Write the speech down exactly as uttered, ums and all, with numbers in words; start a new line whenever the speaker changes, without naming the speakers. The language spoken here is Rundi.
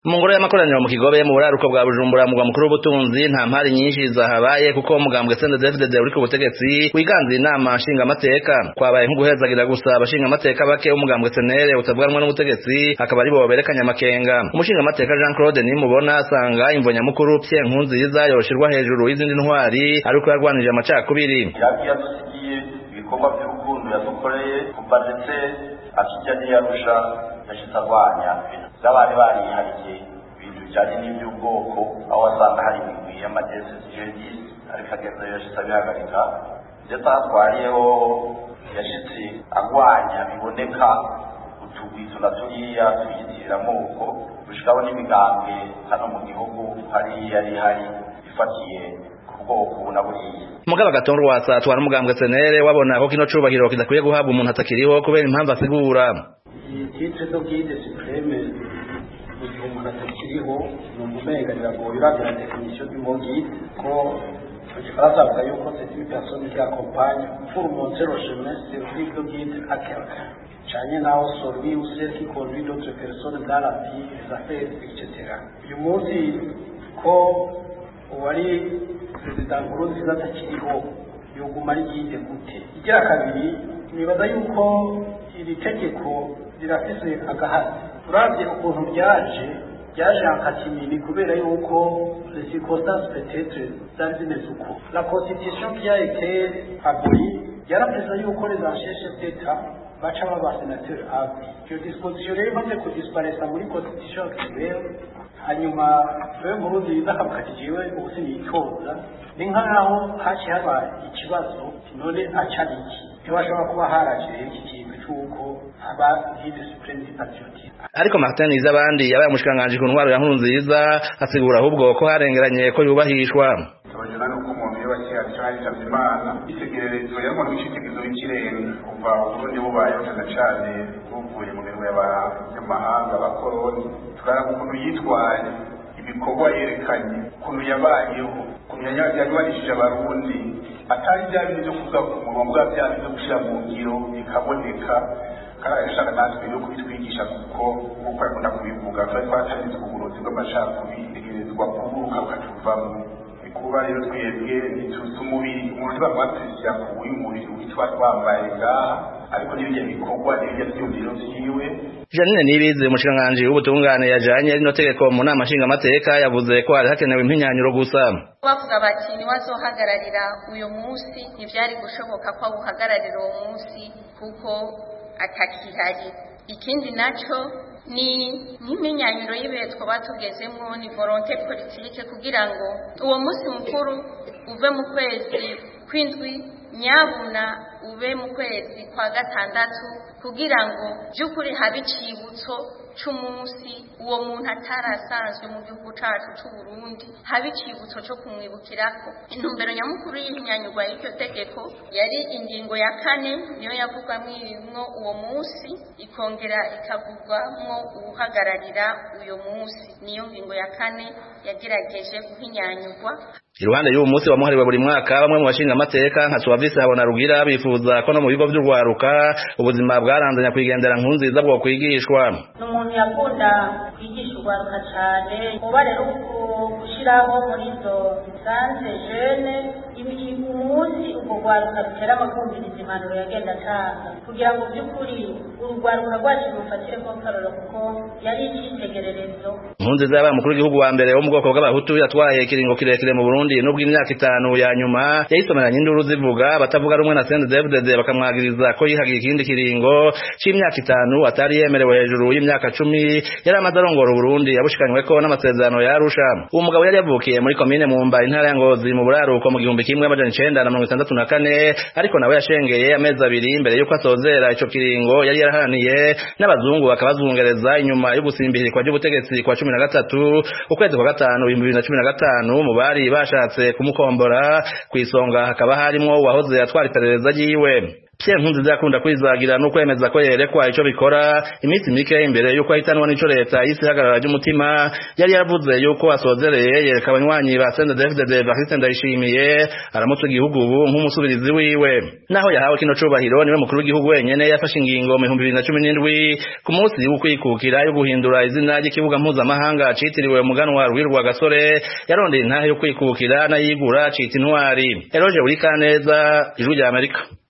Mu ngoro y'amakoraniro mu Kigobe mu buraruko bwa Bujumbura mu mukuru w'ubutunzi nta mpari nyinshi zahabaye kuko umugambwe C N D D F D D uri ku butegetsi wiganze inama nshinga amateka kwabaye nk'uguhezagira gusa abashinga amateka bake umugambwe C N L utavuganwa n'ubutegetsi akaba ari bo berekanya amakenga. Umushinga amateka Jean Claude Nimubona asanga imvonya mukuru Pierre Nkurunziza yoshirwa hejuru y'izindi ntwari ariko yarwanije amacakubiri.
Yagiye dusigiye ibikorwa by'urukundo yadukoreye kuva ndetse akijya n'iyarusha yashitagwanya zabari bari hariye ibintu bijanye n'iby'ubwoko aho wasanga hari imigwi y'amagezi jihadiste ariko ageze yashitse bihagarika ndetse atwariyeho yashitse agwanya biboneka utugwizo na turiya tuyitiriramo uko gushikaho n'imigambwe hano mu gihugu hari yari hari ifatiye
Mugaba Gatongo Rwatsa atwara umugambwe C N L wabona ko kino cubahiro kidakwiye guhabwa umuntu atakiriho kubera impamvu asigura.
Titre do guide supreme uyu umuntu atakiriho no mumenga biragoye la définition du mot guide ko ikifaransa avuga yuko c'est une personne qui accompagne pour montrer le chemin servir de guide à quelqu'un. Chanye naho celui ou celle qui conduit d'autres personnes dans la vie, les affaires, et cetera. Uyu munsi ko wari Perezida Nkurunziza atakiriho yoguma ari yite gute. Igira kabiri nibaza yuko iri tegeko rirafise agahazi. Turavye ukuntu ryaje ryaje akatimini kubera yuko les circonstances peut-être zari zimeze uko. La constitution qui a été abolie yarapeza yuko les chefs d'État baca baba sénateur abi. Que disposition rero imaze kudisparaître muri constitution actuelle hanyuma we Nkurunziza akabakatijiwe ubuse nitoza ni nkaho haci haba ikibazo none acariki ntibashobora kuba haraje iki kintu cyuko aba guide supreme patriotique.
Ariko Martin Izabandi yabaye umushikanganje ku ntwaro ya Nkurunziza asigura ahubwo ko harengeranye ko yubahishwa.
Abajana nuko umuntu yabakira cyane cyane Imana itegererezo y'umuntu w'icitegerezo w'ikirere kuva ubundi bubaye cyane cyane buvuye mu bintu y'abanyamahanga abakoroni tukara ukuntu yitwaye ibikorwa yerekanye ukuntu yabayeho ukuntu yabarishije abarundi atari bya bintu byo kuza ku murongo bwa bya bintu byo gushyira mu ngiro bikaboneka kandi ashaka natwe yo kubitwigisha kuko uko akunda kubivuga twari twatarize uburozi bw'amacakubiri bitegerezwa kuburuka bukatuvamo kuba rero twebwe ntituzi umubiri umuntu bamwatwishyira ku w'umubiri witwa twambaye ngaha ariko n'ibyo bikorwa n'ibyo byumviro vyiwe.
Janine Nibizi umushikanganje w'ubutungane yajanye rino tegeko mu nama nshinga amateka yavuze ko hari hakenewe impinyanyuro gusa.
Bavuga bati ni wazohagararira uyu munsi ntivyari gushoboka ko abuhagararira uwo munsi kuko atakihari. Ikindi naco ni n'iminyanyuro y'ibihe twaba tugezemwo ni volonté politique kugira ngo uwo munsi mukuru uve mu kwezi kwindwi nyabuna ube mu kwezi kwa gatandatu kugira ngo by'ukuri habe icibutso c'umunsi uwo muntu atarasanzwe mu gihugu cacu c'u Burundi habe icibutso co kumwibukirako. Intumbero nyamukuru y'imyanyurwa y'iryo tegeko yari ingingo ya kane niyo yavugwamwo uwo munsi ikongera ikavugwamwo uhagararira uyo munsi niyo ngingo ya kane yagerageje guhinyanyurwa.
Iruhande y'uwo munsi wamuhariwe buri mwaka bamwe mu bashinga amateka nka Suavisi Habona Rugira bifuza ko no mu bigo by'urwaruka ubuzima bwaranzanya kwigendera Nkurunziza bwo kwigishwa.
N'umuntu yakunda kwigisha urwaruka cyane kuba rero gushiraho muri zo sanze jeune umunsi ubwo rwaruka rutera amakumviriza impanuro yagenda atanga kugira ngo by'ukuri urwaruka rwacu rufatire ko karoro kuko yari icyitegererezo.
Nkurunziza yabaye umukuru w'igihugu wa mbere wo mu bwoko bw'abahutu yatwaye ikiringo kirekire mu Burundi nubwo imyaka itanu ya nyuma yayisomeranye induru zivuga batavuga rumwe na C N D D F D D bakamwagiriza ko yihagiye ikindi kiringo c'imyaka itanu atari yemerewe hejuru y'imyaka cumi yari amaze arongora Burundi yabushikanywe ko n'amasezerano ya Arusha. Uwo mugabo yari yavukiye muri komine Mumba intara ya Ngozi mu buraruko mu gihumbi kimwe amajana icenda na mirongo itandatu na kane ariko nawe yashengeye amezi abiri imbere y'uko asozera ico kiringo yari yaraharaniye n'abazungu bakabazungereza inyuma yo gusimbihirwa ry'ubutegetsi kwa cumi na gatatu ukwezi kwa gatanu ibihumbi bibiri na cumi na gatanu mu bari bashatse kumukombora kwisonga hakaba harimo uwahoze atwara iperereza ryiwe. Pierre Nkurunziza yakunda kwizagira no kwemeza ko yerekwa ico bikora iminsi mike imbere yuko ahitanwa n'ico leta y'isi hagarara ry'umutima yari yaravuze yuko asozereye yereka abanywanyi ba C N D D F D D Evariste Ndayishimiye aramutse igihugu ubu nk'umusubirizi wiwe naho yahawe kino cubahiro niwe mukuru w'igihugu wenyene yafashe ingingo mu bihumbi bibiri na cumi n'indwi ku munsi wo kwikukira yo guhindura izina ry'ikibuga mpuzamahanga citiriwe umuganwa Rwirwa Gasore yarondeye intahe yo kwikukira n'ayigura cita intwari Eroge Urikaneza Ijwi rya Amerika.